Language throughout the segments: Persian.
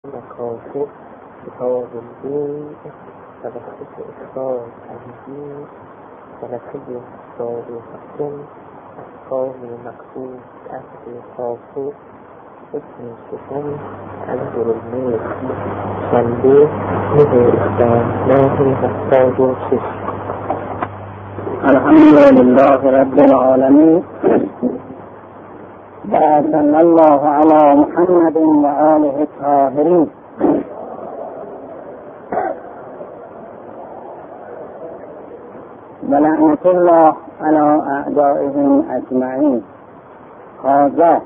مکاتب کتاب البیع توسط استاد عزیزی جلسه 107 احکام مقبول عقد توافق اسم ششم انظر المیر شنبه 9/10/76. الحمد لله رب العالمين وصلى الله على محمد وآله الطاهرين. ولعنة الله على أعدائهم أجمعين. هذا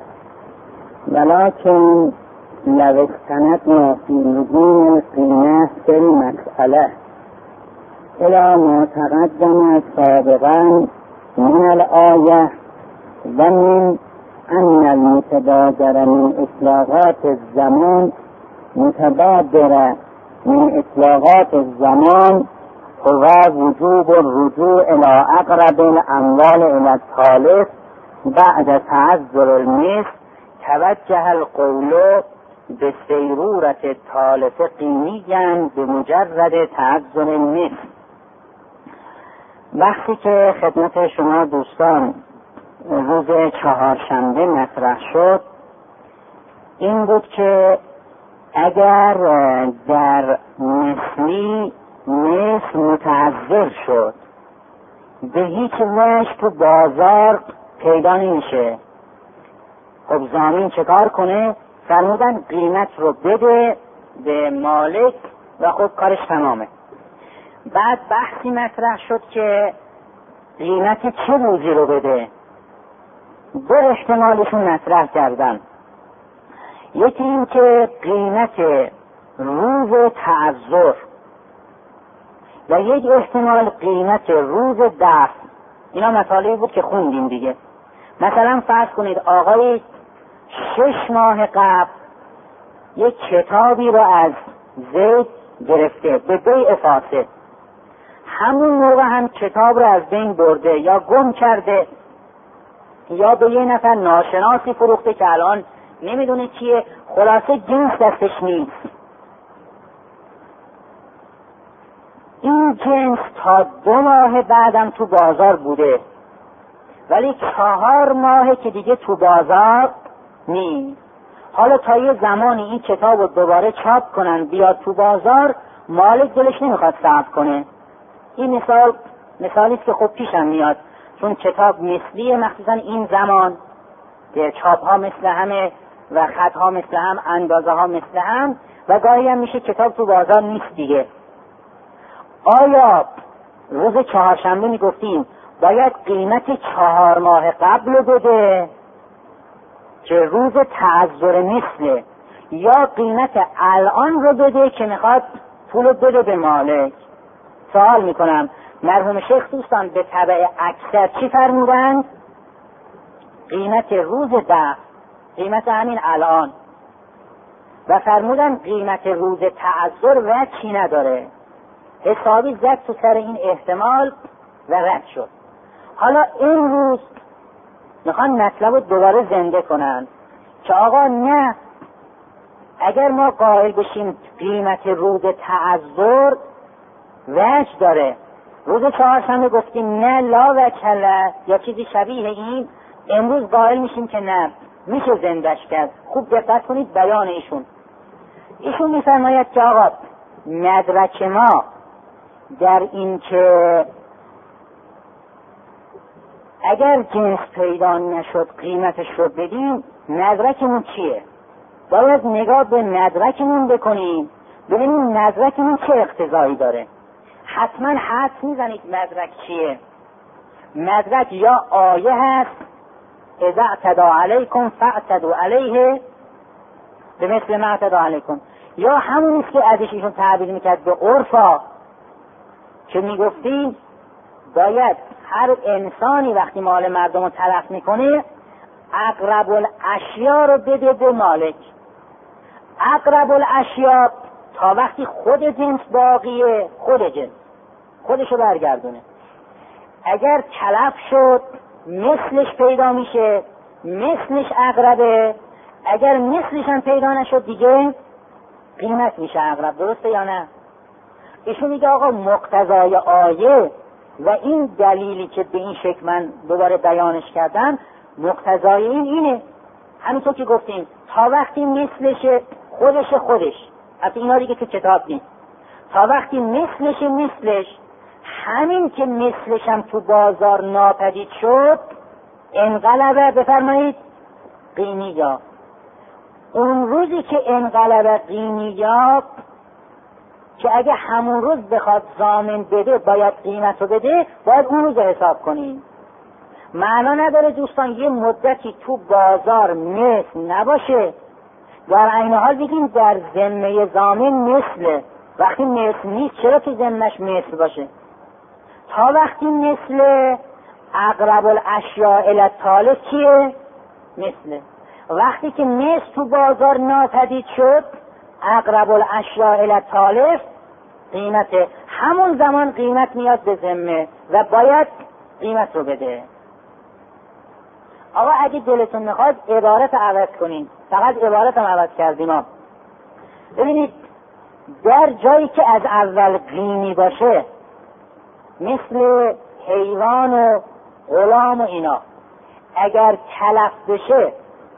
ولكن لو استندنا في نجوم القيمة في المسألة إلى ما تقدم سابقا من الآية ومن أن المتبادر من إطلاقات الزمان هو وجوب الرجوع إلى أقرب الأموال إلى الثالث بعد تعذر المثل. توجه القول بسيرورة الثالث قيميا بمجرد تعذر المثل. وقتی که خدمت شما دوستان روز چهارشنبه مطرح شد این بود که اگر در مثلی مثل متعذر شد به هیچ وجه تو بازار پیدا نمیشه، خب ضامن چه کار کنه؟ فرمودن قیمت رو بده به مالک و خب کارش تمامه. بعد بحثی مطرح شد که قیمت چه روزی رو بده. دو احتمالشون مطرح کردن. یکی این که قیمت روز تعذر و یک احتمال قیمت روز دفع. اینا مطالبی بود که خوندیم دیگه. مثلا فرض کنید آقای 6 ماه قبل یک کتابی رو از زید گرفته به بیع فاسد، همون موقع هم کتاب رو از بین برده یا گم کرده یا به یه نفر ناشناسی فروخته که الان نمیدونه کیه، خلاصه جنس دستش نیست. این جنس تا 2 ماه بعدم تو بازار بوده ولی 4 ماه که دیگه تو بازار نیست. حالا تا یه زمانی این کتاب رو دوباره چاپ کنن بیاد تو بازار، مالک دلش نمیخواد صرف کنه. این مثالیست که خب پیشم میاد، چون کتاب مثلیه، مخصوصا این زمان که چاپ ها مثل همه و خط ها مثل هم، اندازه ها مثل هم و گاهی هم میشه کتاب تو بازار نیست دیگه. آیا روز چهارشنبه میگفتیم باید قیمت 4 ماه قبل رو بده که روز تعذر مثله، یا قیمت الان رو بده که میخواد پول رو بده به مالک؟ سوال میکنم مرحوم شیخ دوستان به تبع اکثر چی فرمودن؟ قیمت روز دفع، قیمت همین الان، و فرمودن قیمت روز تعذر و چی نداره. حسابی زد تو سر این احتمال و رد شد. حالا این روز میخوان مطلب رو دوباره زنده کنن که آقا نه، اگر ما قائل بشیم قیمت روز تعذر وجه داره، روز چهارشنبه گفتیم نه لا وکله یا چیزی شبیه این، امروز قائل میشیم که نه میشه زندش کرد. خوب دقت کنید بیان ایشون میفرماید که آقا مدرک ما در این که اگر جنس پیدا نشد قیمتش رو بدیم، مدرکمون چیه؟ باید نگاه به مدرکمون بکنیم ببینیم مدرکمون چه اقتضایی داره. حتما حدس میزنید مدرک چیه؟ مدرک یا آیه هست اذا اعتدى علیکم فاعتدوا علیه بمثل ما اعتدى علیکم، یا همونیست که ازش ایشون تعبیر میکرد به عرفا که میگفتیم باید هر انسانی وقتی مال مردم رو تلف میکنه اقرب الاشیا رو بده به مالک. اقرب الاشیا تا وقتی خود جنس باقیه، خود جنس خودشو برگردونه. اگر تلف شد مثلش پیدا میشه، مثلش اقربه. اگر مثلش هم پیدا نشد دیگه قیمت میشه عقرب، درسته یا نه؟ ایشون میگه آقا مقتضای آیه و این دلیلی که به این شکل من دوباره بیانش کردم، مقتضای اینه، همینطور که گفتیم تا وقتی مثلش خودش حتی اینا دیگه تو کتاب نیست، تا وقتی مثلش همین که مثلش هم تو بازار ناپدید شد انقلب بفرمایید قیمیا. اون روزی که انقلب قیمیا که اگه همون روز بخواد ضامن بده باید قیمت رو بده، باید اون روز حساب کنیم. معنا نداره دوستان یه مدتی تو بازار مثل نباشه در عین حال بگیم در ذمه ضامن مثله. وقتی مثل نیست چرا تو ذمهش مثل باشه؟ تا وقتی مثل اقرب الاشیاء الی التالف کیه؟ مثله. وقتی که مثل تو بازار ناپدید شد اقرب الاشیاء الی التالف قیمته، همون زمان قیمت میاد به ذمه و باید قیمت رو بده. آقا اگه دلتون میخواد عبارت عوض کنین، فقط عبارت هم عوض کردیم ها. ببینید در جایی که از اول قیمی باشه مثل حیوان و غلام و اینا، اگر تلف بشه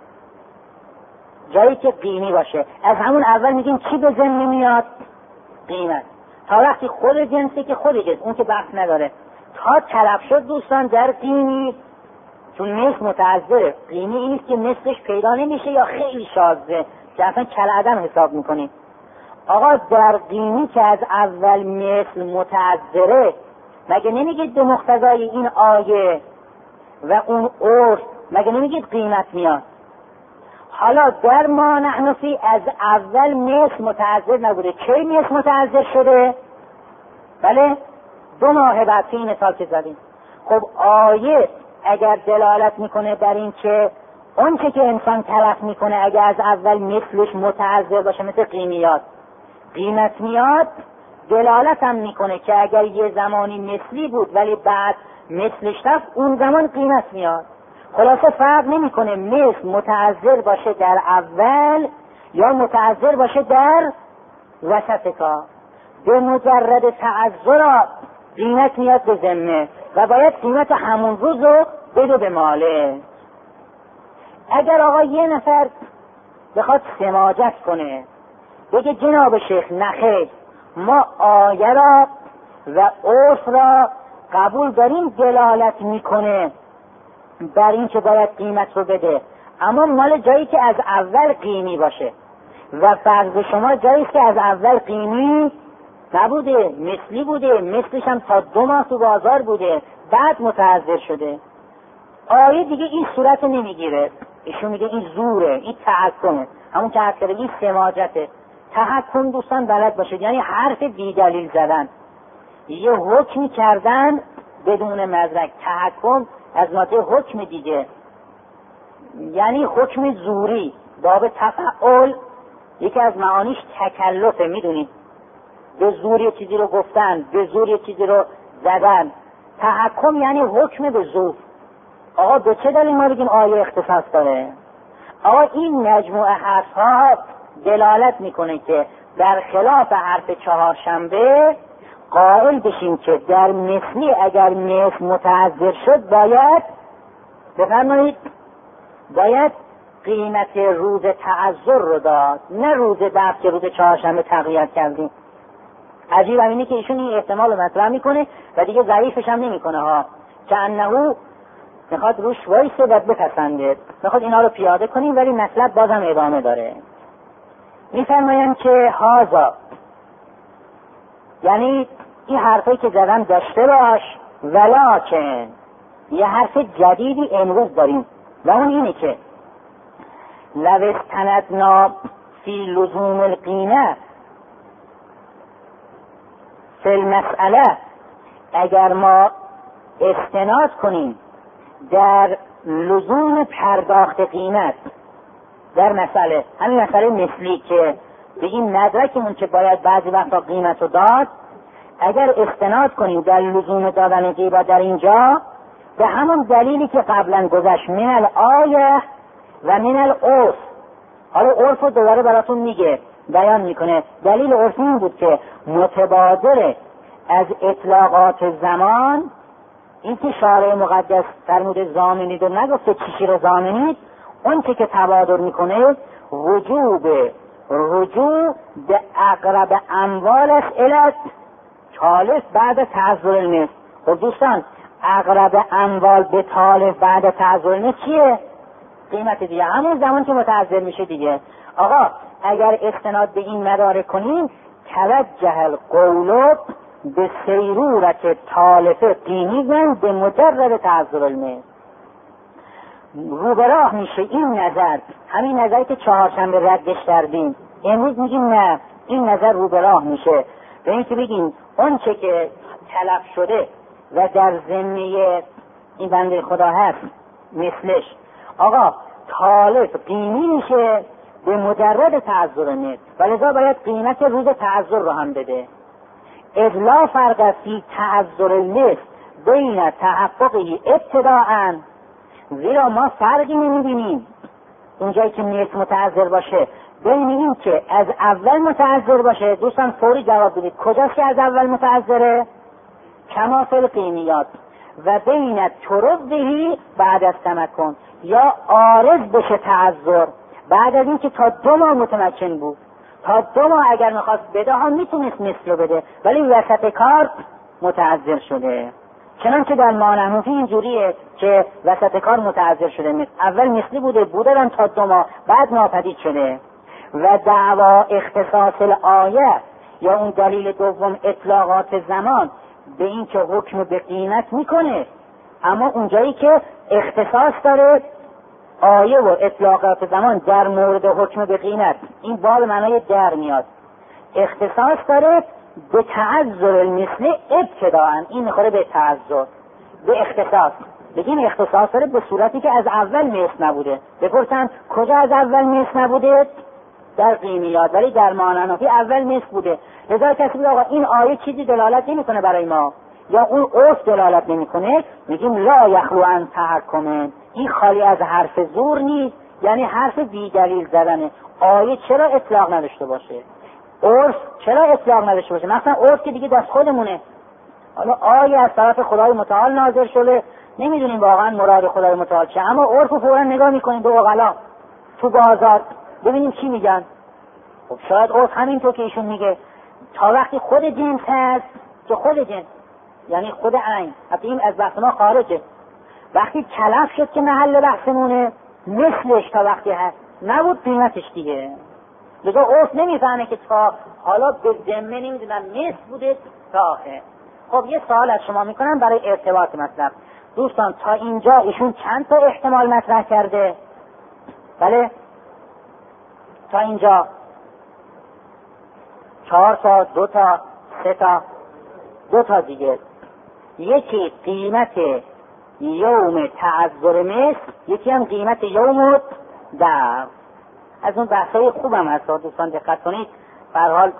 جایی که قیمی باشه از همون اول میگیم چی به ذمه میاد؟ قیمت. تا وقتی خود جنسی که خود جنس اون که بحث نداره، تا تلف شد دوستان در قیمی، چون مثل متعذره، قیمی اینیست که مثلش پیدا نمیشه یا خیلی شاذه که اصلا کالعدم حساب میکنیم. آقا در قیمی که از اول مثل متعذره مگه نمیگید به مقتضای این آیه و اون عرف مگه نمیگید قیمت میاد؟ حالا در ما نحن فی از اول مثل متعذر نبوده، کی مثل متعذر شده؟ بله 2 ماه بعد این مثال که زدیم. خب آیه اگر دلالت میکنه بر این که اون که انسان تلف میکنه اگر از اول مثلش متعذر باشه مثل قیمیات قیمت میاد، دلالت هم میکنه که اگر یه زمانی مثلی بود ولی بعد مثلش رفت اون زمان قیمت میاد. خلاصه فرق نمیکنه مثل متعذر باشه در اول یا متعذر باشه در وسط کار، به مجرد تعذر قیمت میاد به ذمه و باید قیمت همون روز رو بده به ماله. اگر آقا یه نفر بخواد سماجت کنه بگه جناب شیخ نخیر ما آیه را و عرف را قبول داریم دلالت میکنه بر این که باید قیمت رو بده، اما مال جایی که از اول قیمی باشه و فرض شما جایی که از اول قیمی نبوده، مثلی بوده، مثلش هم تا 2 ماه تو بازار بوده بعد متعذر شده، آیه دیگه این صورت نمیگیره. ایشون میگه این زوره، این تحکمه، همون که حد کرده این سماجته. تحکم دوستان بلد باشید یعنی حرف بی دلیل زدن، یه حکمی کردن بدون مدرک. تحکم از ماده حکم دیگه، یعنی حکم زوری. باب تفعول یکی از معانیش تکلفه، میدونید، به زور یه چیزی رو گفتن، به زور یه چیزی رو زدن. تحکم یعنی حکم به زور. آقا به چه دلیل ما بگیم آیه اختصاص داره؟ آقا این مجموعه حرفها دلالت میکنه که در خلاف حرف چهارشنبه قائل بشیم که در مثلی اگر مثل متعذر شد باید بفرمایید باید قیمت روز تعذر رو داد، نه روز درس که روز چهارشنبه تغییر کردیم. عجیب اینه که ایشون این احتمال رو مطرح میکنه و دیگه ضعیفش هم نمیکنه ها، که انهو میخواد روش وایسه و بپسنده، میخواد اینا رو پیاده کنیم ولی مطلب بازم ادامه داره. میفرمایم که هازا یعنی این حرفی که زدن داشته باش، ولکن یه حرف جدیدی امروز داریم و اون اینه که لو استندنا فی لزوم القیمه فی المسئله، اگر ما استناد کنیم در لزوم پرداخت قیمت در مسئله، همین مسئله مثلی که بگیم مدرکمون که باید بعضی وقتا قیمت رو داد، اگر استناد کنیم در لزوم دادن قیمت در اینجا به همون دلیلی که قبلا گذشت من الآیه و من العرف. حالا عرف رو دوباره براتون میگه، بیان میکنه. دلیل عرفی این بود که متبادر از اطلاقات زمان، این که شارع مقدس فرموده ضامنید و نگفته چیشی رو ضامنید، اون که تبادر میکنه وجوب رجوع به اقرب اموال است الات تالف بعد تعذر النصف. خب دوستان، اقرب اموال به تالف بعد تعذر النصف چیه؟ قیمت دیگه، همون زمان که متعذر میشه دیگه. آقا اگر استناد به این مدارک کنیم، توجه القول به سیرورت تالف قیمت به مجرد تعذر النصف. رو به راه میشه این نظر، همین نظری که چهارشنبه ردش کردیم، امروز میگیم نه، این نظر رو به راه میشه به این که بگیم اون چه که طلب شده و در ذمه این بنده خدا هست مثلش، آقا تالف قیمی میشه به مجرد تعذر نصف، ولذا باید قیمت روز تعذر رو هم بده. اذ لا فرق فی تعذر النصف بین تحققه ابتداءً، زیرا ما فرقی نمیبینیم اونجایی که نصف متعذر باشه بین این که از اول متعذر باشه. دوستان فوری جواب بدید کجاست که از اول متعذره؟ کما فی القیمیات. و بین تربهی بعد از تمکن، یا عارض بشه تعذر بعد از این که تا 2 ماه متمکن بود. تا 2 ماه اگر میخواست بده ها میتونست مثل رو بده، ولی وسط کار متعذر شده. چنانچه در مانحنفی اینجوریه که وسط کار متعذر شده، مثل اول مثلی بودن تا 2 ماه بعد ناپدید شده. و دعوا اختصاص الآیه، یا اون دلیل دوم اطلاقات زمان به این که حکم به قیمت میکنه، اما اونجایی که اختصاص داره آیه و اطلاقات زمان در مورد حکم به قیمت، این باب معنای در میاد، اختصاص داره به تعذر المثل ابتداءً، این میخوره به تعذر به اختصاص. بگیم اختصاص داره به صورتی که از اول مثل نبوده. بپرسن کجا از اول مثل نبوده؟ در قیمیات، ولی در مانحنفی اول مثل بوده. لذا کسی بگه آقا این آیه چیزی دلالت نمیکنه برای ما، یا اون عرف دلالت نمیکنه، میگیم لا یخلو عن تحکم، این خالی از حرف زور نیست، یعنی حرف بی دلیل زدنه. آیه چرا اطلاق نداشته باشه؟ عرف چرا اطلاق نداشته باشه؟ مثلا عرف که دیگه دست خودمونه. حالا آیه از طرف خدای متعال نازل شده، نمیدونیم واقعا مراد خدای متعال چه، اما عرف فورا نگاه میکنیم به عقلا تو بازار ببینیم چی میگن. خب شاید عرف همینطور که ایشون میگه، تا وقتی خود جنس هست، که خود جنس یعنی خود عین، حتی این از بحث ما خارجه، وقتی تلف شد که محل بحثمونه، مثلش تا وقتی هست نبود قیمتش دیگه. لذا عرف نمیفهمه که تا حالا به ذمه نمیدونم مثل بوده تا آخر. خب یه سوال از شما میکنم برای ارتباط مطلب. دوستان تا اینجا ایشون چند تا احتمال مطرح کرده؟ بله تا اینجا 4 تا، 2 تا، 3 تا، 2 تا دیگه. یکی قیمت یوم تعذر مثل، یکی هم قیمت یوم در. از اون بحثای خوبم هست دوستان، دقت کنید. به هر حال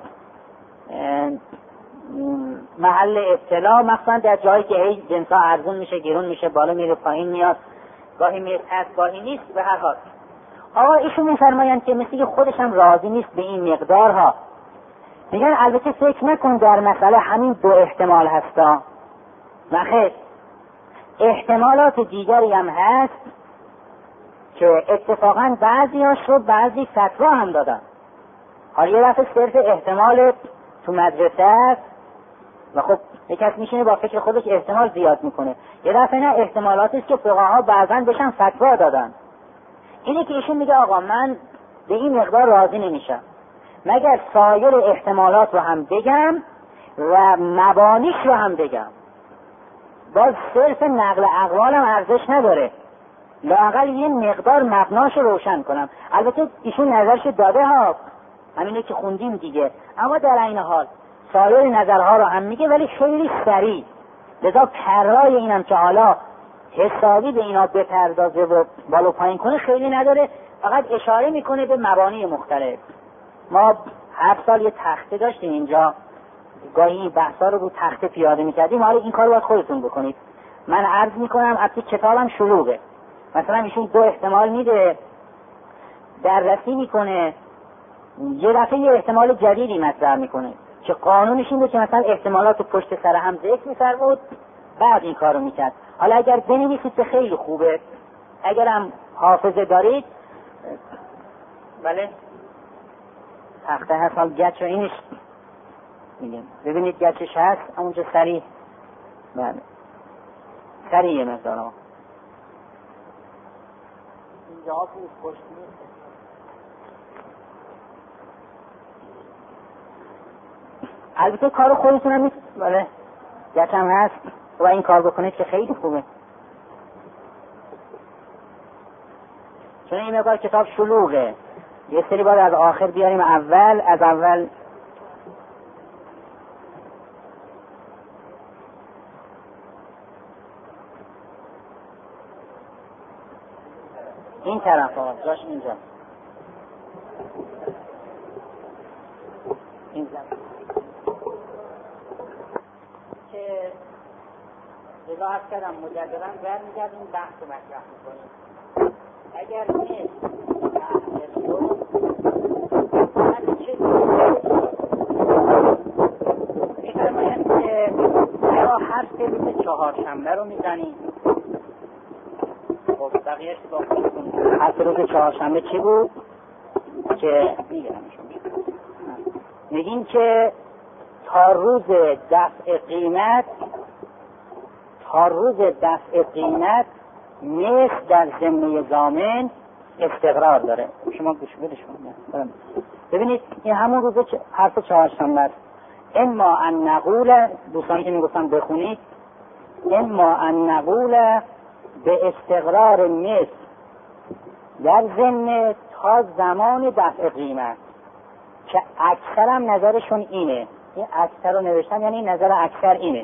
محل ابتلا مخصوصا در جایی که هی جنسا ارزون میشه گرون میشه، بالا میره پایین میاد، گاهی مثل هست گاهی نیست. به هر حال آقا ایشون میفرمایند که مثل که خودش هم راضی نیست به این مقدارها. میگن البته فکر نکن در مسئله همین 2 احتمال هستا، نخیر احتمالات دیگری هم هست که اتفاقا بعضی هاش رو بعضی فتوا هم دادن. حالا یه دفعه صرف احتمال تو مدرسه است و خب یک کس میشینه با فکر خودش احتمال زیاد میکنه، یه دفعه نه احتمالاتی است که فقها بعضا بهشن فتوا دادن. اینه که ایشون میگه آقا من به این مقدار راضی نمیشم مگر سایر احتمالات رو هم بگم و مبانیش رو هم بگم. باز صرف نقل اقوالم ارزش نداره، لااقل یه مقدار مبناش رو روشن کنم. البته ایشون نظرش داده ها، همینه که خوندیم دیگه، اما در این حال سایر نظرها رو هم میگه ولی خیلی سریع. لذا پرای اینم که حالا حسابی به اینا بپردازه و بالا پایین کنه خیلی نداره، فقط اشاره میکنه به مبانی مختلف. ما هر سال یه تخته داشتیم اینجا، گاهی این بحثا رو تخته پیاده میکردیم. حالا این کار رو باید خودتون بکنید. من عرض میکنم البته کتابم شلوغه، مثلا ایشون 2 احتمال میده، دررسی میکنه یه دفعه یه احتمال جدیدی مطرح میکنه که قانونش این بود که مثلا احتمالات پشت سر هم ذکر می‌فرمود، بعد این کارو میکرد. حالا اگر بنویسید که خیلی خوبه، اگرم حافظه دارید، بله تخته هست، حال گچ و اینش میگم ببینید گچش هست همونجا سریع، بله سریع مثلا اینجا بود پشت نیست. البته کار خودتون هم نیست، بله گچ هم هست و این کار بکنید که خیلی خوبه، چون این مقدار کتاب شلوغه، یه سری باید از آخر بیاریم اول، از اول این طرف آقا جاش اینجا اینجا که جدا عرض کردم مجددا برمیگردیم بحث رو مطرح میکنیم. اگر نیست میفرمایند که یا حرف روز چهارشنبه رو میزنیم. خب بقیهش با خودتون. حرف روز چهارشنبه چی بود؟ که میگیم که تا روز دفع قیمت مثل در ذمه ضامن استقرار داره. شما گوش بدید. ببینید این همون روز حرف چهارشنبه است. اما ان نقول، دوستانی که میگفتن بخونید، اما ان نقول به استقرار مثل در ذمه تا زمان دفع قیمت، که اکثر هم نظرشون اینه. این اکثر رو نوشتم یعنی نظر اکثر اینه.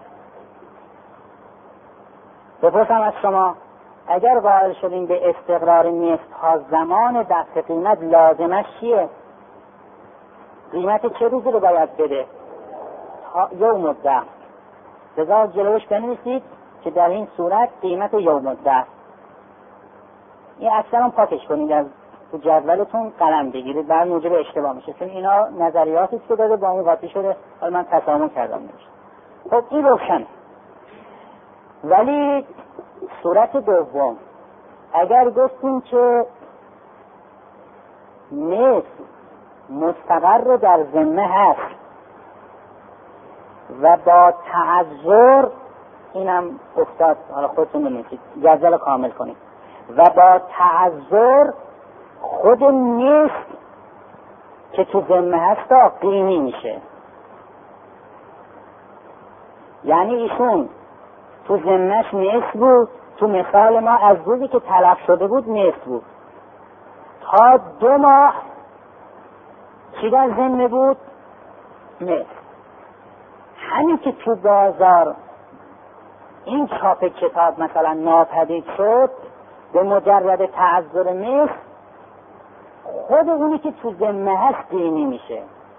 بپرسم از شما، اگر قائل شدیم به استقرار مثل تا زمان دفع قیمت، لازمش چیه؟ قیمت چه روزی رو باید بده؟ تا یوم الدفع. لذا جلوش بنویسید که در این صورت قیمت یوم الدفع. این اکثر هم پاکش کنید، از تو جدولتون قلم بگیرید، بعد موجب اشتباه میشه، چون اینا نظریاتی که داده با اون قاطی شده. حالا من تسامح کردم نمیشه. خب این روشن. ولی صورت دوم، اگر گفتیم که مثل مستقر در ذمه هست و با تعذر، اینم افتاد، حالا خودتون بنویسید جدول کامل کنید، و با تعذر خود مثل که تو ذمه هست قیمی میشه. یعنی ایشون تو ذمهش مثل بود، تو مثال ما از روزی که تلف شده بود مثل بود، تا 2 ماه چی در ذمه بود؟ مثل. همین که تو بازار این چاپ کتاب مثلا ناپدید شد، به مجرد تعذر مثل خود اونی که تو ذمه هست قیمی میشه.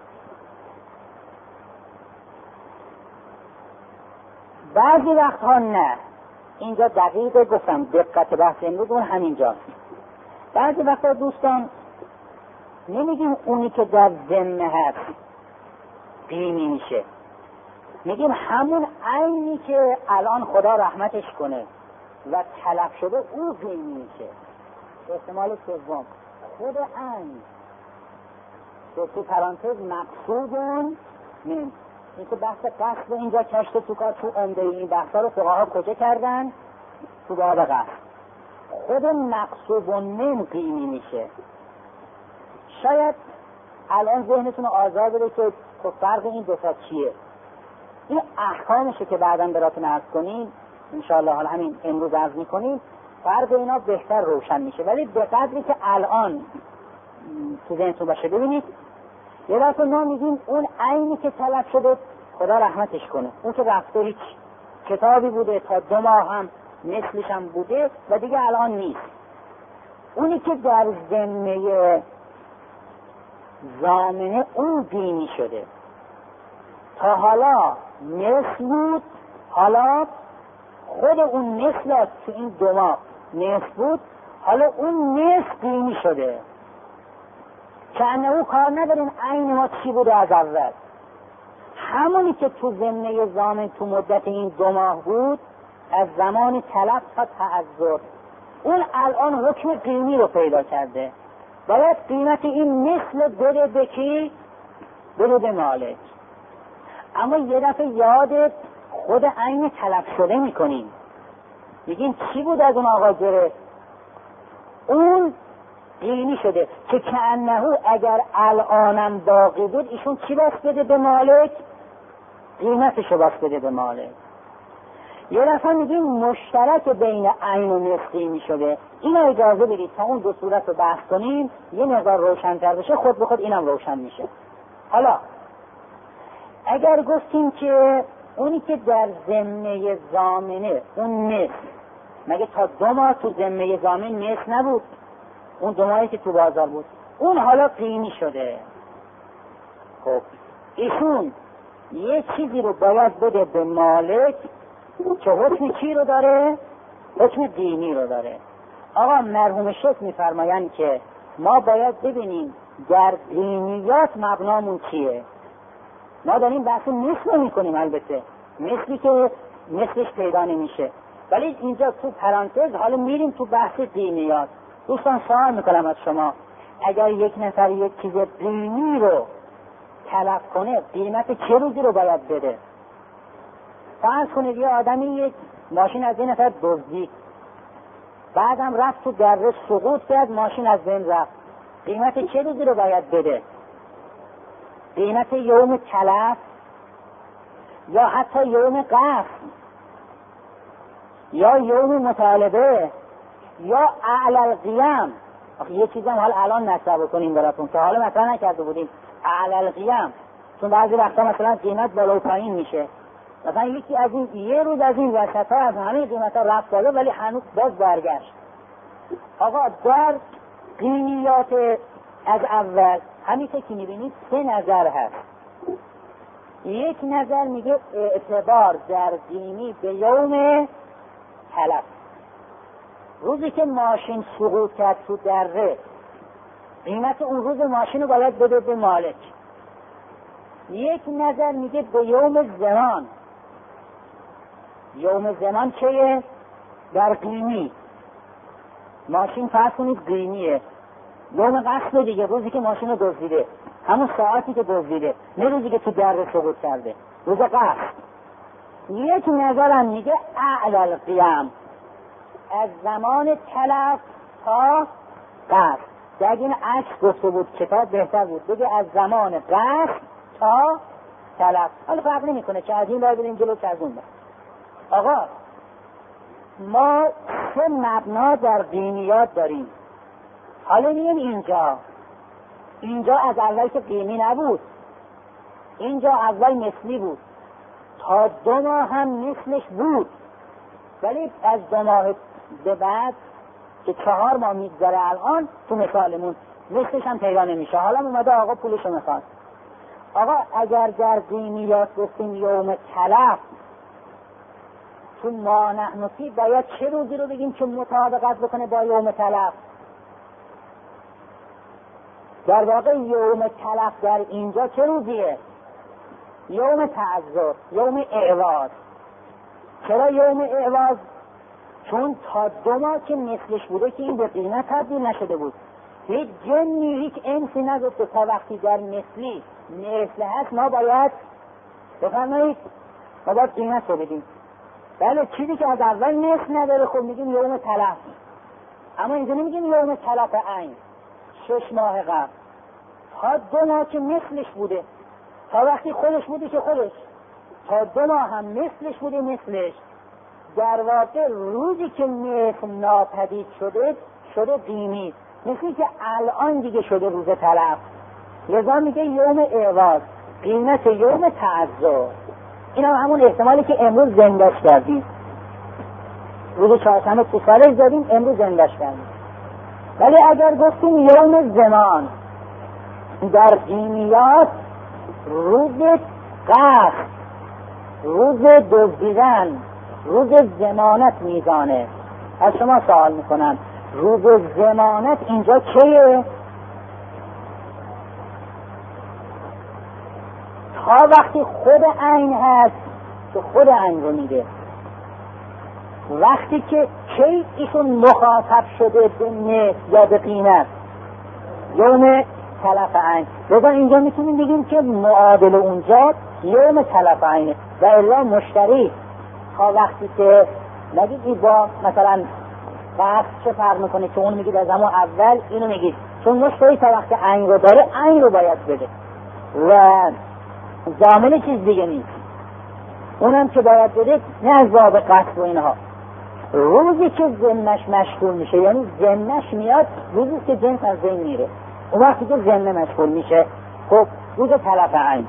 بعضی وقتها نه. اینجا دقیقه گفتم، دقت بحث امروز اون همینجاست. بعضی وقتها دوستان نمیگیم اونی که در ذمه هست قیمی میشه، میگیم همون عینی که الان خدا رحمتش کنه و تلف شده او قیمی میشه. احتمال سوم خود عین تو پرانتز مقصودون من. این که بحث قصد اینجا کشته تو کار، تو عمده این بحثا رو فقها کجا کردن؟ تو باب قصد. خود مقصود من قیمی میشه. شاید الان ذهنتون آزاد بده که فرق این دو تا چیه. این احکامشه که بعداً براتون عرض کنیم انشاءالله، حالا همین امروز عرض میکنیم، فرق اینا بهتر روشن میشه. ولی به قدری که الان تو ذهنتون باشه، ببینید یه دفعه ما میگیم اون عینی که طلب شده خدا رحمتش کنه، اون که رفته هیچ کتابی بوده تا 2 ماه هم مثلش هم بوده و دیگه الان نیست، اونی که در ذمه ضامنه اون دینی شده. تا حالا مثل بود، حالا خود اون مثل تو این 2 ماه مثل بود، حالا اون مثل دینی شده. که انه کار نداریم عین ما چی بوده از اول. همونی که تو ضمنه ضامن تو مدت این 2 ماه بود، از زمان تلف تا تعذر، اون الان حکم قیمی رو پیدا کرده. باید قیمت این مثل بده به کی؟ بده به مالک. اما یه دفعه یاد خود عین تلف شده میکنیم، میگیم چی بود از اون آقا گرفت؟ اون قیمی شده که کأنه اگر الانم باقی بود ایشون چی باس بده به مالک؟ قیمتشو باس بده به مالک. یه دفعه میگیم مشترک بین عین و مثل قیمی شده. اینو اجازه بدید تا اون 2 صورت رو بحث کنیم یه مقدار روشن‌تر بشه، خود به خود اینم روشن میشه. حالا اگر گفتیم که اونی که در ضمنه ضامنه اون مثل، مگه تا 2 ماه تو ضمنه ضامن مثل نبود؟ اون 2 ماهی که تو بازار بود اون حالا قیمی شده. خب ایشون یه چیزی رو باید بده به مالک که حکم چی رو داره؟ حکم قیمی رو داره. آقا مرحوم شیخ میفرمایند که ما باید ببینیم در قیمیات مبنامون چیه. ما داریم بحث مثل میکنیم، البته مثلی که مثلش پیدا نمیشه، ولی اینجا تو پرانتز حالا میریم تو بحث قیمیات. دوستان سوال میکنم از شما، اگر یک نفر یک چیز قیمی رو طلب کنه قیمت چه روزی رو باید بده؟ فرض کنید یه آدمی یک ماشین از این نفر دزدید، بعدم رفت تو دره سقوط کرد، ماشین از بین رفت، قیمت چه روزی رو باید بده؟ قیمت یوم تلف یا حتی یوم قصد یا یوم مطالبه یا اعلی القیام؟ یه چیزی هم حالا الان نصب کنیم براتون که حالا مثلا نکرده بودیم، اعلی القیام، چون بعضی وقتا مثلا قیمت بالا و پایین میشه، مثلا یکی از این یه روز از این وسط ها از همه قیمت ها رفت بالا ولی هنوز باز برگشت. آقا در قیمیات از اول همیشه که میبینید 3 نظر هست. یک نظر میگه اعتبار در قیمی به یوم تلف، روزی که ماشین سقوط کرد تو دره قیمت اون روز ماشین رو باید بده به مالک. یک نظر میگه به یوم زمان. یوم زمان چیه؟ در قیمی ماشین فرض کنید قیمیه، یوم قصد دیگه، روزی که ماشین رو دزدیده، همون ساعتی که دزدیده، نه روزی که تو دره سقوط کرده، روز قصد. یک نظرم میگه اعلی القیام، از زمان تلف تا قصد. در این عکس گفته بود کتاب بهتر بود بگه از زمان قصد تا تلف. حالا فرق نمی کنه که از این باید بریم جلو که از اون. آقا ما 3 مبنا در قیمیات داریم. حالا میگیم اینجا از اول که قیمی نبود، اینجا اول مثلی بود، تا 2 ماه هم مثلش بود، ولی از 2 ماه به بعد که 4 ماه میگذره الان تو مثالمون مثلش هم پیدا نمیشه. حالا اومده آقا پولشو میخواد. آقا اگر در قیمیات گفتیم یوم تلف، تو ما نحن فی باید چه روزی رو بگیم که مطابقت بکنه با یوم تلف؟ در واقع یوم تلف در اینجا چه روزیه؟ یوم تعذر، یوم اعواض. چرا یوم اعواض؟ چون تا 2 ماه که مثلش بوده که این به قیمت تبدیل نشده بود. هیچ جنی هیچ انسی نگفته تا وقتی در مثلی مثل هست ما باید بفرمایید ما باید قیمت رو بدیم. بله چیزی که از اول مثل نداره خب میگیم یوم تلف، اما اینجا نمیگیم یوم تلف عین 6 ماه قبل، تا 2 ماه که مثلش بوده، تا وقتی خودش بوده که خودش، تا 2 ماه هم مثلش بوده مثلش. در واقع روزی که مثل ناپدید شده قیمی، مثلی که الان دیگه شده روز تلف، لذا میگه یوم اعواض، قیمت یوم تعذر. این هم همون احتمالی که امروز زندش کردیم، روز 4شنبه تو سالش زدیم، امروز زندش کردیم. ولی اگر گفتیم یوم زمان، در قیمیات روز قصد، روز دزدیدن، روز ضمانت میزانه. از شما سوال میکنم روز ضمانت اینجا چیه؟ تا وقتی خود عین هست که خود عین رو میده. وقتی که کی ایشون مخاطب شده به نفس یا به قیمت یوم تلف عین، لذا اینجا میتونیم بگیم که معادل اونجا یوم تلف عینه و الا مشتری تا وقتی که نگید با مثلا وقت چه فرق میکنه که اون میگید از اما اول اینو میگید، چون مشتری تا وقتی عین رو داره عین رو باید بده و ضامن چیز دیگه نیست، اونم که باید بده نه از باب قصد و اینها. روزی که ذمش مشغول میشه یعنی ذمش میاد روزی که جنس از بین میره، اون وقتی که ذمه مشغول میشه خب روز تلف عین.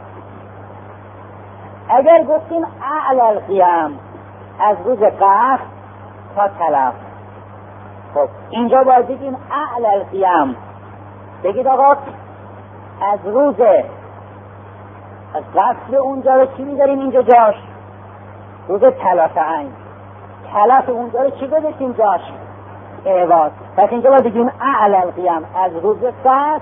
اگر گفتیم اعلی القیام از روز قصد تا تلف، خب اینجا باید بگیم اعلی القیام، بگید آقا از روز از قصد اونجا رو چی میذاریم اینجا جاش؟ روز تلف عین. تلف اونجا رو چی گذاشتیم جاش؟ اعواض. پس اینجا باید بگیم اعلی القیام از روز قصد،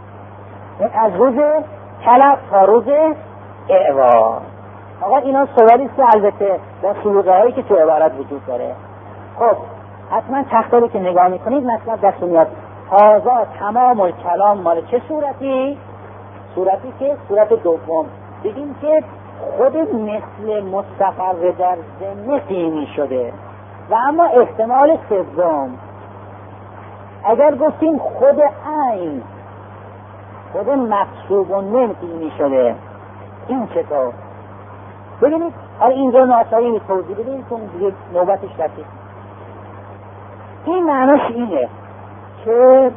از روز تلف تا روز اعواض. آقا اینا سوالیست که البته با سلوغه هایی که تو عبارت وجود داره. خب حتما تختاری که نگاه میکنید مطلب دست میاد. هازا تمام الکلام مال چه صورتی؟ صورتی که صورت دوم بگیم که خود مثل مستقر در ذهن قیمی شده و اما احتمال سوم اگر گفتیم خود عین خود مقصوب و نم قیمی شده، این چطور؟ ببینید اینجا ناسایی توضیح بدیم چون دیگه نوبتش رسید. این معنیش اینه که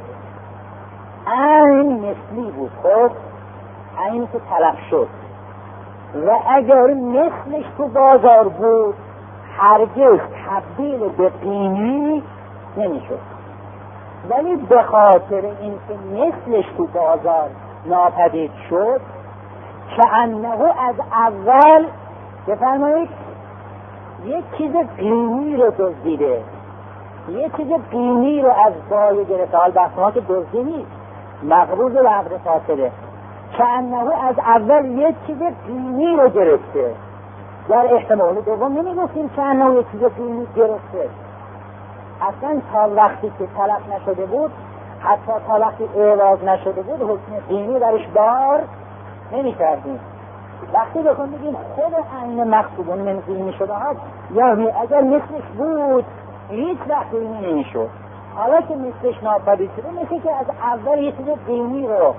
عین مثلی بود، خب عینی که تلف شد و اگر مثلش تو بازار بود هرگز تبدیل به قیمی نمیشد، ولی به خاطر اینکه مثلش تو بازار ناپدید شد که انه از اول بفرمایید یک چیز قیمی رو دزدیده، یک چیز قیمی رو از بای گرفته، حال بحث ما که دزدی نیست، مقروض و عقد فاسده، که انه از اول یک چیز قیمی رو گرفته. در احتمال دوم نمیگفتیم که انه یک چیز قیمی گرفته، اصلا تا وقتی که طلب نشده بود، حتی تا وقتی اعواض نشده بود حکم قیمی درش بار نمی‌کردیم. وقتی بکن بگیم خود عین مقصودون من قیمی شده ها، یعنی اگر مثلش بود هیچ وقت قیمی نمیشد، حالا که مثلش ناپدید شده مثل که از اول یه چیز قیمی رو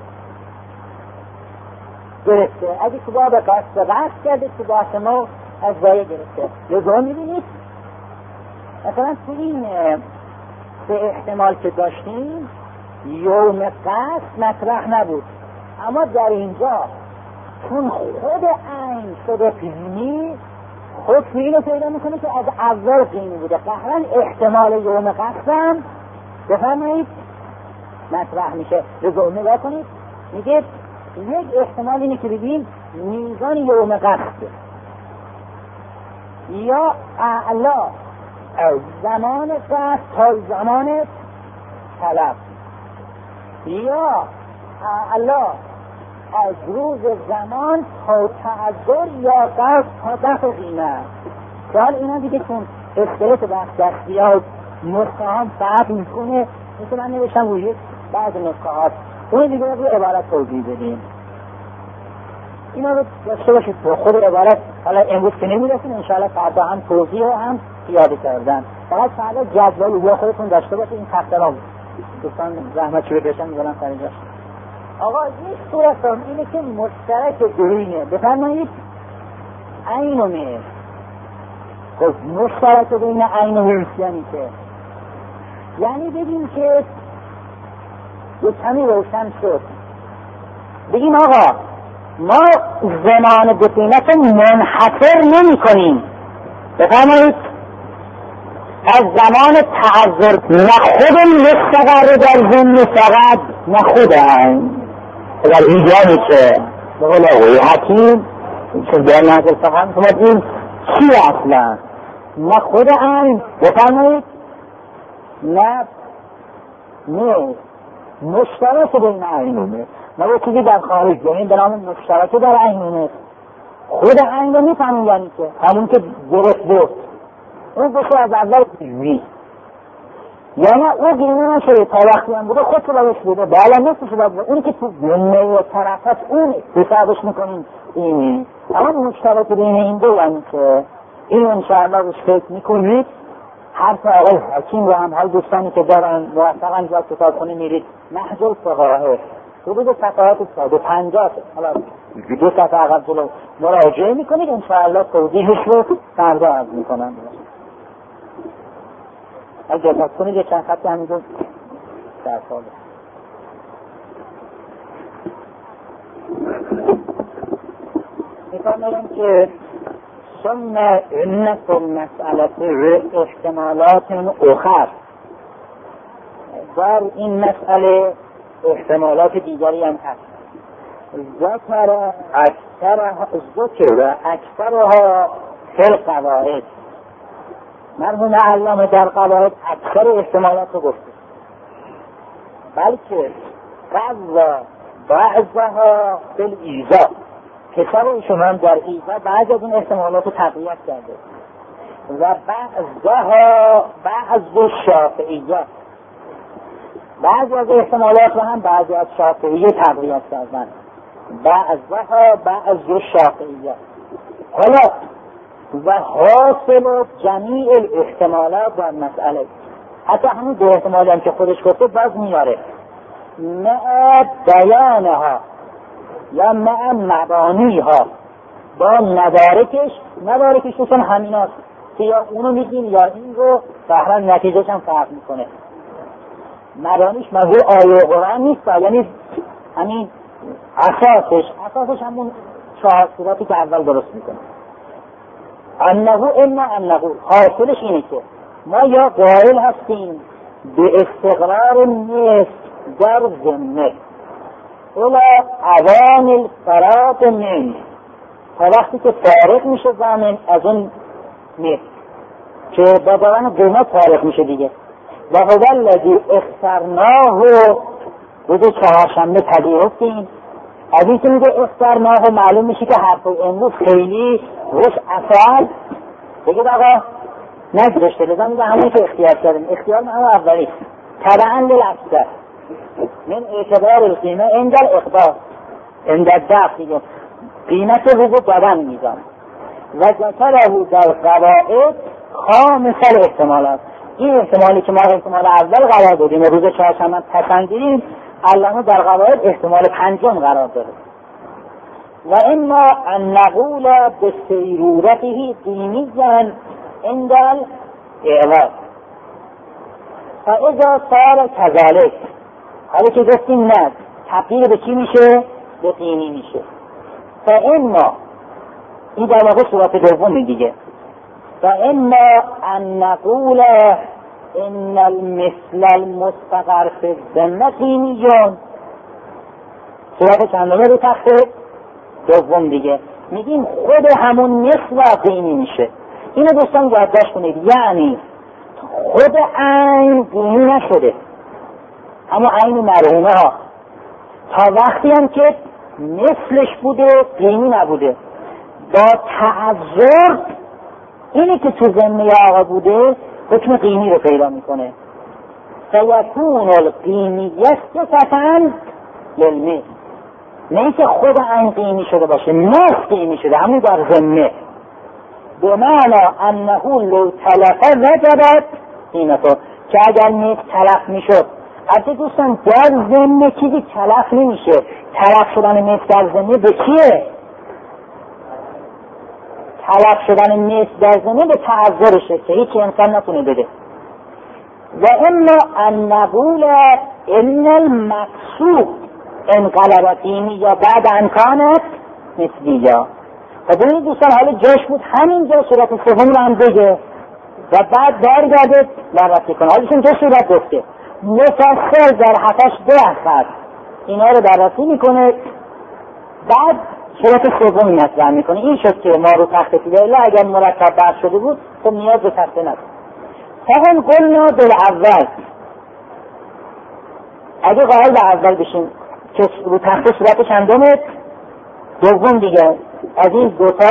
گرفته. اگه تو باب قصد کرده تو بحث ما از بایه گرفته. لذا میبینید مثلا تو این به احتمال که داشتیم یوم قصد مطرح نبود، اما در اینجا چون خود عین شده قیمی خود اینو پیدا میکنه که از اول قیمی بوده، قهرن احتمال یوم قصدم بفرمایید مطرح میشه. لذا نگاه کنید میگه یک احتمال اینه که بگیم میزان یوم قصد یا اعلا از زمان قصد تا زمان طلب، یا اعلا از روز زمان تا تعذر یا قصد تا دفع قیمت. حال اینا دیگه چون اسکلت بحث دستی ها نسخه ها فرق میکنه، مثل من نوشتم روی بعض نسخه ها اون دیگه روی عبارت توضیح بدیم. اینا رو داشته باشید تو خود عبارت. حالا امروز که نمیرسیم انشاءالله فردا هم توضیح رو هم پیاده کردن، فقط فردا جدول یا خودتون داشته باشید. این تخترام دوستان زحمت شده بشن میذارن سر جاش. آقا یک صورت هم اینه که مشترک دوینه بفرمایید عین و مثل. خب مشترک بین عین و مثل یعنی که یعنی بگیم که یک کمی روشن شد، بگیم آقا ما زمان به قیمت منحصر نمی کنیم، بفرمایید از زمان تعذر نه خود مستقر در ذهن فقط نه خود عین. اگر اینجا میشه به قول آقای حکیم چون در نظر فقط کنیم چی اصلا نه خود عین بفرمایید نه مشترک بین عین و مثل. ما یه چیزی در خارج داریم به نام مشترکه در عین، خود عین رو میفهمیم یعنی که همون که درست بود اون بشه از اول گیری، یعنی اون گیری نشده تا وقتی هم بوده خود سببش بوده بالا نصف سبب بوده، اونی که تو گونه و طرف هست اون حسابش میکنیم اینی. اما مشترک بین این دو یعنی که این انشاءالله روش فکر میکنید. حرف آقای حکیم رو هم حال دوستانی که دارن موفقا جا کتاب خونه میرید نهج الفقهاء حدود صفحات ساده 50 حالا 2 صفحه عقب جلو مراجعه میکنید انشاءالله توضیحش رو فردا عرض میکنم. اگر جا کنید یه چند خطی همینجور در ساله میفرماییم که ثم ان فی المسأله احتمالات اخر، در این مسئله احتمالات دیگری هم هست. ذکر اکثرها فی القواعد، مرحوم علامه در قواعد اکثر احتمالات رو گفته، بلکه بعضها فی الایضاح، کتاب ایشون هم در ایضاح بعض از این احتمالات رو تقویت کرده و بعض شافعیات، بعضی از احتمالات رو هم بعضی از شافعیه تقویت کردن، بعض شافعیات. حالا و حاصل جمیع الاحتمالات در مسئله، حتی همون دو احتمالی هم که خودش گفته باز میاره مع بیانها یا مع مبانیها، با ندارکش دوستان همین هست که یا اونو میگیم یا این رو بهره نتیجهش هم فرق میکنه. مبانیش موضوع آیه قرآن نیست، یعنی همین اساسش همون 4 صورتی که اول درست میکنه. انه حاصلش اینه که ما یا قائل هستیم به استقرار نیست در ذمه اولا اوان الفرات من، تا وقتی که فارغ میشه زمین از اون نیست که با دوران قیمت فارغ میشه دیگه. و هو الذی اخترناه روز چهارشنبه پذیرفتیم. از این که میگه اخترناه معلوم میشه که حرف امروز خیلی روش اصل بگید آقا نگذاشته، لذا میگه همون که اختیار کردیم، اختیار ما همون اولی تبعا للأکثر من اعتبار القیمه انجل اقدار اندر دفت دیگه قیمت روز بدن میزان و ذکره در قواعد خامسه احتمالات. این احتمالی که ما احتمال اول قرار دادیم و روز چهارشنبه پسندیدیم علامه در قواعد احتمال پنجم قرار داده. و اما ان نقول به سیرورته دینیاً اندل اعراض فاذا صار كذلك، حالا که گفتیم نه تبدیل به چی میشه؟ به دینی میشه. فاما این در واقع صورت دوم دیگه. فاما ان نقول ان المثل المستقر في الذمه دینیون، صورت چندمه رو تخته دوم دیگه میگیم خود همون مثل دینی میشه. اینو دوستان یادداشت کنید، یعنی خود عین دینی نشده، اما عین مرحومه ها تا وقتی هم که مثلش بوده دینی نبوده. با تعذر اینی که تو ذمه آقا بوده حکم دینی رو پیدا میکنه. فیکون القیمیت صفتا للمثل، نه که خود عین قیمی شده باشه، مثل قیمی شده همون در ذمه، به معنی انه لو تلفه وجبت قیمتو، که اگر مثل تلف میشد. البته دوستان در ذمه چیزی تلف نمیشه، تلف شدن مثل در ذمه به چیه؟ تلف شدن مثل در ذمه به تعذرشه که هیچ انسان نتونه بده. و اما ان نقول ان المقصود انقلب دینی یا بعد انکانت مثلی یا. و ببینید دوستان حالا جاش بود همینجا صورت سوم رو هم بگه و بعد برگرده بررسی کنه. حالا دو صورت گفته مفصل در حفش بحث اینا رو بررسی میکنه، بعد صورت سوم مطرح میکنه. این شد که ما رو تخته دیده الا اگر مرتب بحث شده بود خب نیاز به تخته نداره. فهم قلنا دل اول، اگه قائل به اول بشیم که رو تخت صورت چندمه؟ دوم دیگه. از این دوتا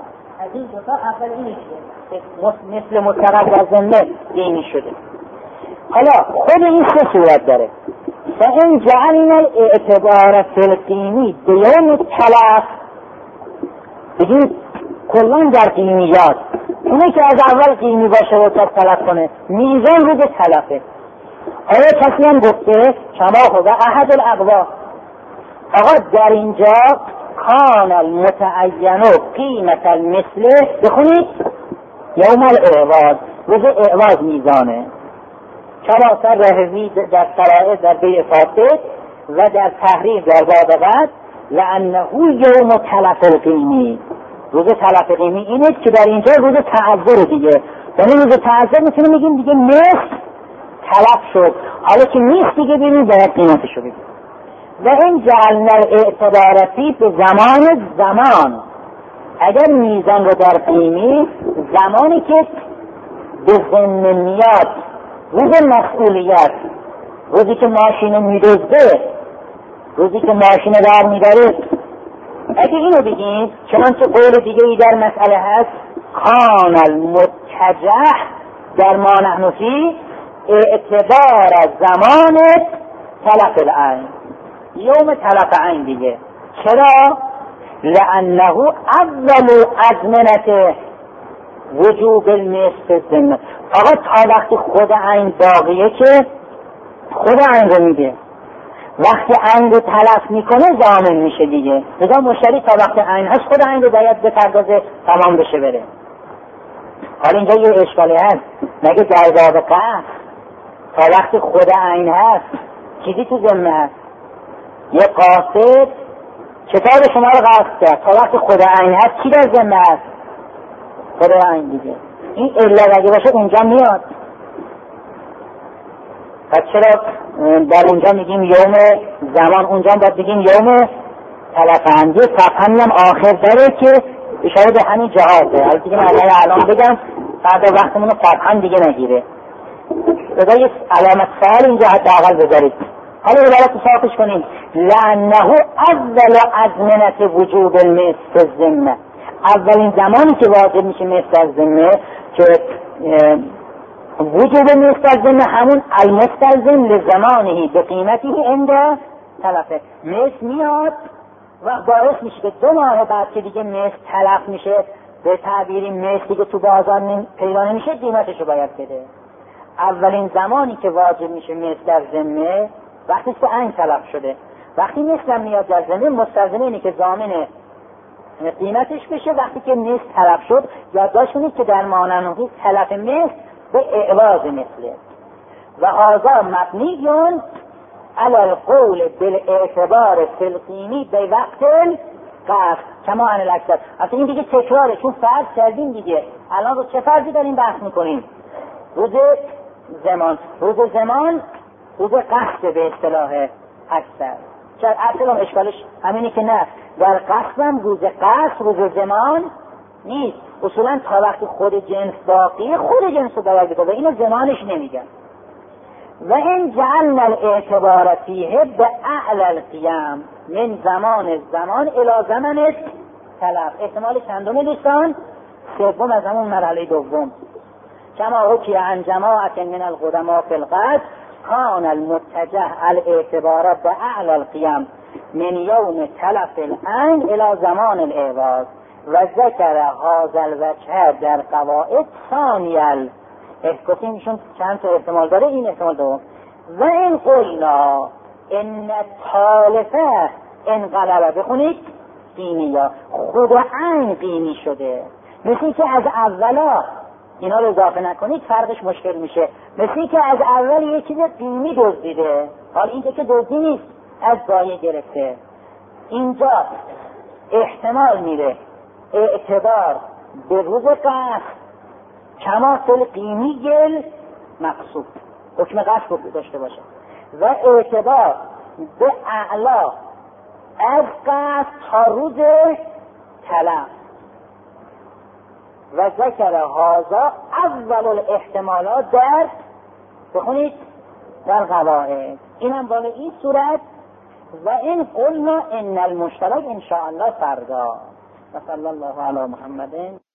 اول اینی که مثل متقد از ذمه دینی شده. حالا خود این سه صورت داره. فإن جعلنا الاعتبار فی القیمی بیوم التلف، بگیم کلان در قیمیات اونه که از اول قیمی باشه و تا تلف کنه میزان روز تلفه. آیا کسی هم گفته کما هو احد الاقوا، آقا در اینجا کان المتعین قیمت المثل، بخونید یوم الاعواض، روز اعواض میزانه. کما سر رهوی در سرائع در بیع فاسد و در تحریر در باب بعد لانه یوم تلف القیمی، روز تلف قیمی اینه که در اینجا روز تعذر دیگه، یعنی روز تعذر میتونیم بگیم دیگه مثل تلف شد، حالا که نیست دیگه ببینیم باید قیمتشو بگیم. و این جعلنا الاعتبار فی به زمان، اگر میزان رو در قیمی زمانی که به ضمن میاد، روز مسئولیت، روزی که ماشین میدزده، روزی که ماشین در میبره، اگه اینو بگیم چنانچه قول دیگه ای در مسئله هست کان المتجه در ما نحن فی اعتبار از زمان تلف العین، یوم تلف عین دیگه. چرا؟ لانه اول ازمنته وجوب المثل ذمه. آقا تا وقتی خود عین باقیه که خود عین رو میده، وقتی عین رو تلف میکنه ضامن میشه دیگه. لذا مشتری تا وقتی عین هست خود عین رو باید بپردازه تمام بشه بره. حالا اینجا یه اشکالی هست، مگه در باب قصد تا وقتی خود عین هست چیزی تو ذمه هست؟ یه قاصد کتاب شما رو قصد کرد، تا وقتی خود عین هست چی در ذمه هست؟ خود عین دیگه. این علت اگه باشه اونجا میاد. پس چرا در اونجا میگیم یوم زمان، اونجا باید بگیم یوم تلف عین؟ صفحه هم آخر داره که اشاره به همین جهاته. حالا دیگه من الان بگم بعد وقتمون رو صفحه دیگه نگیره. بذار یه علامت سوال اینجا حداقل بذارید. حالا عبارت رو صافش کنیم. لانه اول ازمنت وجوب المثل ذمه، اولین زمانی که واجب میشه مثل ذمه که وجوب مثل ذمه همون المستلزم لزمانه به قیمتی عند تلفه. مثل میاد و باعث میشه که 2 ماه بعد که دیگه مثل تلف میشه، به تعبیری مثل دیگه تو بازار پیدا نمیشه، قیمتشو باید بده. اولین زمانی که واجب میشه مثل در ذمه وقتی که عین تلف شده. وقتی مثل میاد در ذمه مستلزمه اینه که ضامن قیمتش بشه. وقتی که مثل تلف شد یادداشت کنید که در مانند تلف مثل به اعواض مثله و هذا مبنیون علی القول بالاعتبار فی القیمی به وقت القصد کما ان الاکثر. اصلا این دیگه تکراره، چون فرض کردیم دیگه. الان رو چه فرضی داریم بحث میکنیم؟ روز زمان. روز زمان روز قصد به اصطلاح اکثر. چرا اصلا اشکالش همینه که نه، در قصدم روز قصد روز زمان نیست. اصولا تا وقتی خود جنس باقیه خود جنس رو باید بده و اینو زمانش نمیگن. و این جعلنا الاعتبار فیه به اعلی القیام من زمان الی زمن تلف. احتمال چندمه دوستان؟ سوم از همون مرحله دوم. کما حکی عن جماعت من القدماء فی القصد کان المتجه الاعتبار به اعلی القیام من یوم تلف العین الی زمان الاعواض و ذکر هذا الوجه در قواعد ثانیل. گفتیم ایشون چند تا احتمال داره، این احتمال دوم. و این قلنا ان تالفه انقلب، بخونید قیمیا، خود عین قیمی شده. مثل که از اولا اینا رو اضافه نکنید فرقش مشکل میشه. مثل که از اول یه چیز قیمی دزدیده، حال این که دزدی نیست، از بایه گرفته. اینجا احتمال میره اعتبار به روز قصد کما فی القیمی گل مقصود، حکم قصد داشته باشه، و اعتبار به اعلا از قصد تا روز تلف. و ذکر هذا اول الاحتمالات در بخونید در قواعد. این هم بالا این صورت و این قلنا ان المشترک ان شاء الله فردا. و صلی الله علی محمد.